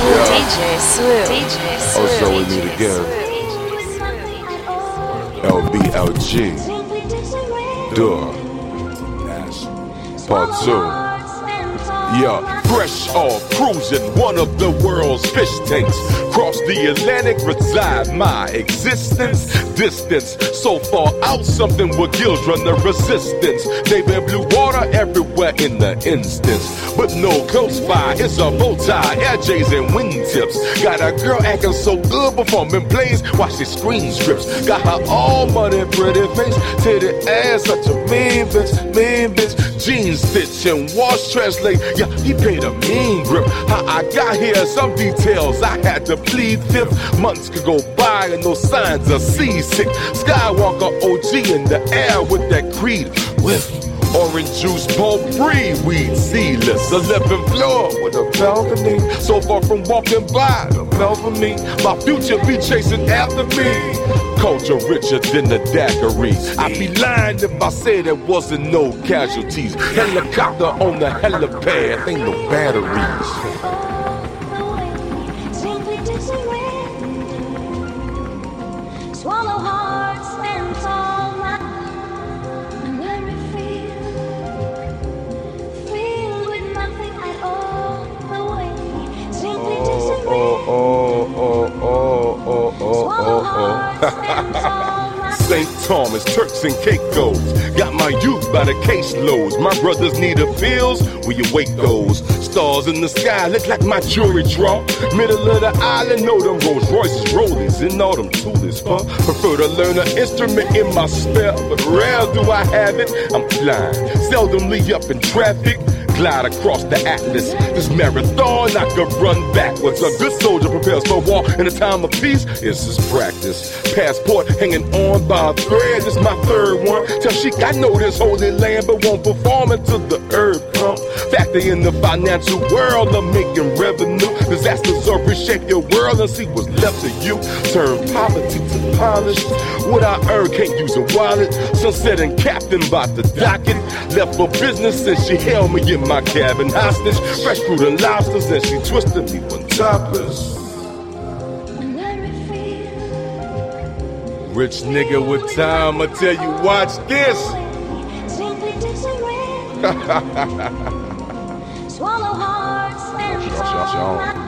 Oh, so we meet again. LBLG. Duh. Part 2. Yeah, fresh off cruising one of the world's fish tanks. Cross the Atlantic, reside my existence. Distance so far out, something with gills run the resistance. Navy blue water everywhere in the instance, but no coast fire. It's a bow tie, air J's and wingtips. Got a girl acting so good, performing plays while she screen strips. Got her all money, pretty face, titty ass, such a mean bitch, mean bitch. Jeans stitch and wash translate. Yeah, he paid a mean grip. How I got here, some details I had to plead fifth. Months could go by and no signs of seasick. Skywalker OG in the air with that Creed whiff. Orange juice, potpourri, weed, seedless. 11th floor with a balcony. So far from walking by the balcony, my future be chasing after me. Culture richer than the daiquiri. I'd be lying if I said there wasn't no casualties. Helicopter on the helipad, ain't no batteries. Swallow hearts and all my weary filled with nothing at all. Away, simply St. Thomas, Turks and Caicos. Got my youth by the caseloads. My brothers need appeals, where you wait those. Stars in the sky look like my jewelry draw. Middle of the island, know them Rolls Royces, Rollies, and all them toolies, huh? Prefer to learn an instrument in my spare, but rare do I have it. I'm flying, seldomly up in traffic. Glide across the atlas. This marathon I could run backwards. A good soldier prepares for war in a time of peace. It's his practice. Passport hanging on by a thread. This my third one. Tell Sheik I know this holy land, but won't perform until the herb come. Factor in the financial world of making revenue. Disasters will reshape your world and see what's left of you. Turn poverty to polish. What I earn can't use a wallet. Sunset and captain by the docket. Left for business and she held me in my cabin hostage. Fresh fruit and lobsters and she twisted me one topless. Rich nigga with time, I tell you, watch this. Swallow hearts and